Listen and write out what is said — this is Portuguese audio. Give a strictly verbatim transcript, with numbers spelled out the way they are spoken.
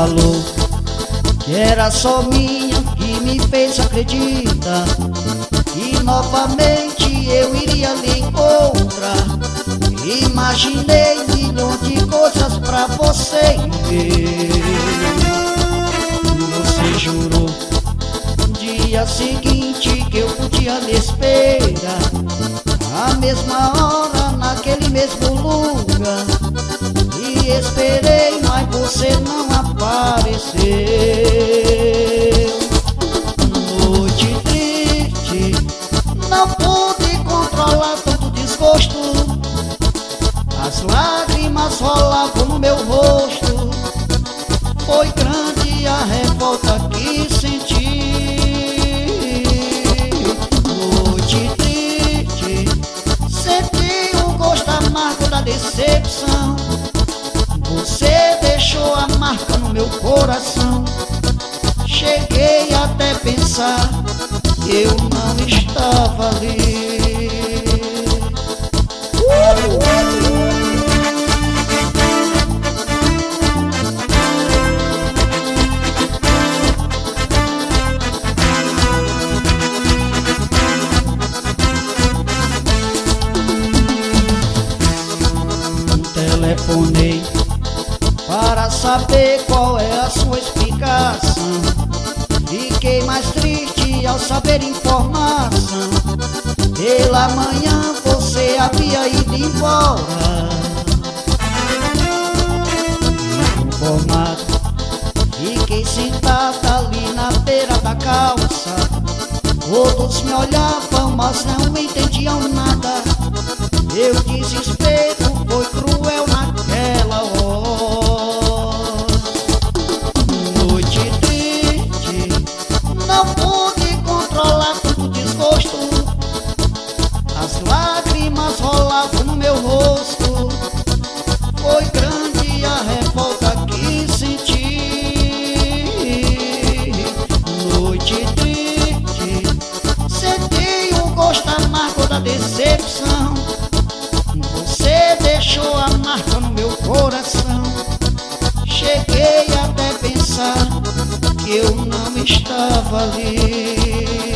falou que era só minha, que me fez acreditar que novamente eu iria lhe encontrar. Imaginei milhões de coisas pra você ver. Você jurou no dia seguinte que eu podia lhe esperar, à mesma hora, naquele mesmo lugar. E esperei, mas você não apareceu. Noite triste, não pude controlar tanto desgosto. As lágrimas rolavam no meu rosto. Foi grande a revolta que senti. Noite triste, senti o gosto amargo da decepção. Você deixou a marca no meu coração. Cheguei até pensar que eu não estava ali. Telefonei para saber qual é a sua explicação. Fiquei mais triste ao saber informação. Pela manhã você havia ido embora. Inconformado, fiquei sentada ali na beira da calça. Todos me olhavam, mas não entendiam nada. Meu desespero foi cruel naquela hora. Noite triste, não pude controlar tanto desgosto. As lágrimas rolavam no meu rosto. Foi grande a revolta que senti. Noite triste, senti o gosto amargo da decepção. Você deixou a marca no meu coração. Cheguei até pensar que eu não estava ali.